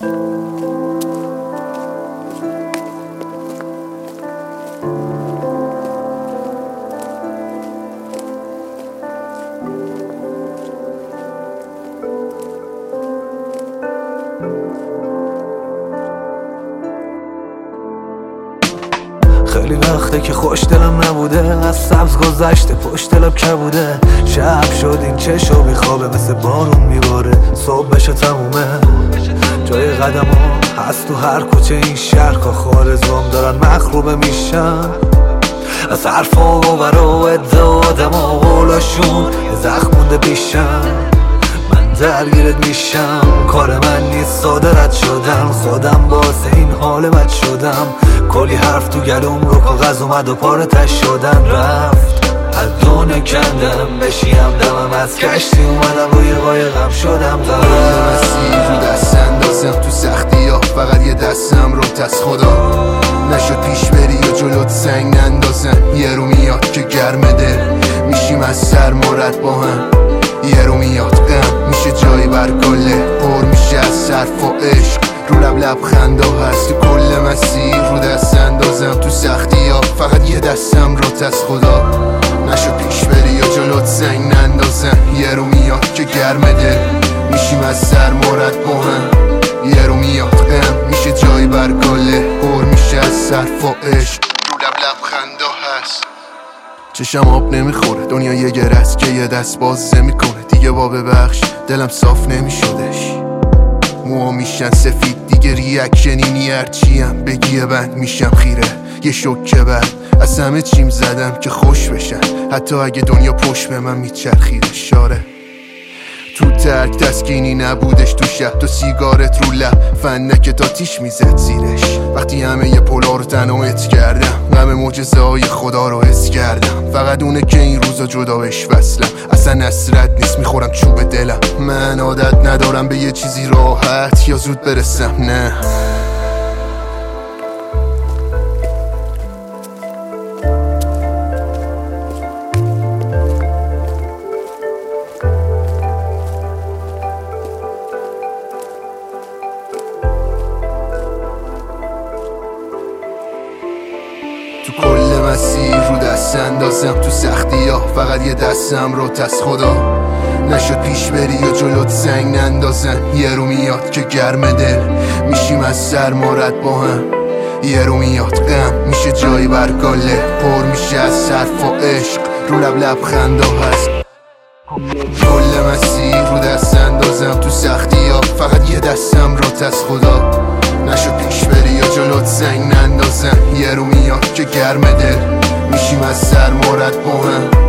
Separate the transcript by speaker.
Speaker 1: خیلی وقته که خوش دلم نبوده، از سبز گذشته پشت لب کبوده. شب شد این چشو بیخوابه، مثل بارون میباره، صبح بشه تمومه. جای قدم ها هست تو هر کوچه این شهر، که خارزم دارن مخروبه میشن از حرف و باور و ادعا آدم و قولاشون زخم مونده پیشم. من درگیرت میشم، کار من نیست ساده رد شدم، خودم باعث این حال بد شدم. کلی حرف تو گلوم رو کاغذ اومد و پارتش شدن رفت. از دونه کندم بشیم دمم، از کشتی اومدم روی قایقم شدم غرق.
Speaker 2: مسیر رو دست اندازم تو سختی ها، فقط یه دستم رو از خدا نشد پیش بری و جلوت سنگ نندازم. یه رو میاد که گرم دل میشیم از سرمارت با هم، یه رو میاد غم میشه جایی بر کله، پر میشه از صرف و عشق، رو لب لبخنده هست تو کل مسیر رو دست اندازم تو سختی ها، فقط یه دستم رو از خدا نشد پیش بری و جلوت سنگ نندازم. یه رو میاد که گرم دل میشیم از سرمارت با هم، یه رو میاد غم میشه جایی بر کله، پر میشه از صرف و عشق، رو لب لبخنده هست. چشم آب نمیخوره، دنیا یه گرست که یه دست باز میکنه. دیگه با ببخش دلم صاف نمیشدش، موها میشن سفید دیگه ریاکشنی هرچیم بگیه بند میشم خیره. یه شوکه بعد از همه چیم زدم که خوش بشن، حتی اگه دنیا پشت به من میچرخید اشاره. تو ترک تسکینی نبودش تو شب، تو سیگارت رو لب فنک تا تیش میزد زیرش. وقتی همه یه پلا رو تنویت کردم، غم معجزه های خدا رو حس کردم. فقط اونه که این روزا جدا بهش وصلم، اصلا نصرت نیست میخورم چوب دلم. من عادت ندارم به یه چیزی راحت یا زود برسم، نه تو کل مسیر رو دست اندازم تو سختی ها، فقط یه دستم رو از خدا نشد پیش بری و جلوت سنگ نندازم. یه رو میاد که گرم دل میشیم از سرمارت با هم، یه رو میاد غم میشه جایی بر کله، پر میشه از صرف و عشق، رو لب لبخنده هست. کل مسیر رو دست اندازم تو سختی ها، فقط یه دستم رو از خدا نشد پیش بری و جلوت سنگ نندازم. یه رو میاد که گرم دل میشیم از سرمارت با هم،